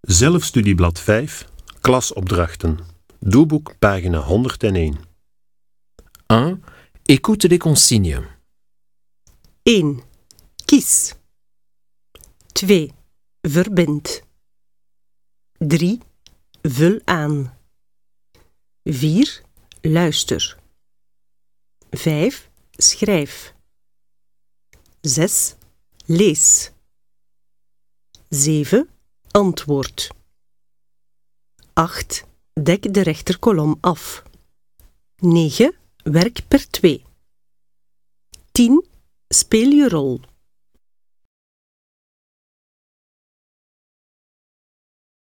Zelfstudieblad 5, klasopdrachten. Doelboek pagina 101. 1. Écoute les consignes. 1. Kies. 2. Verbind. 3. Vul aan. 4. Luister. 5. Schrijf. 6. Lees. 7. Antwoord. 8. Dek de rechterkolom af. 9. Werk per 2. 10. Speel je rol.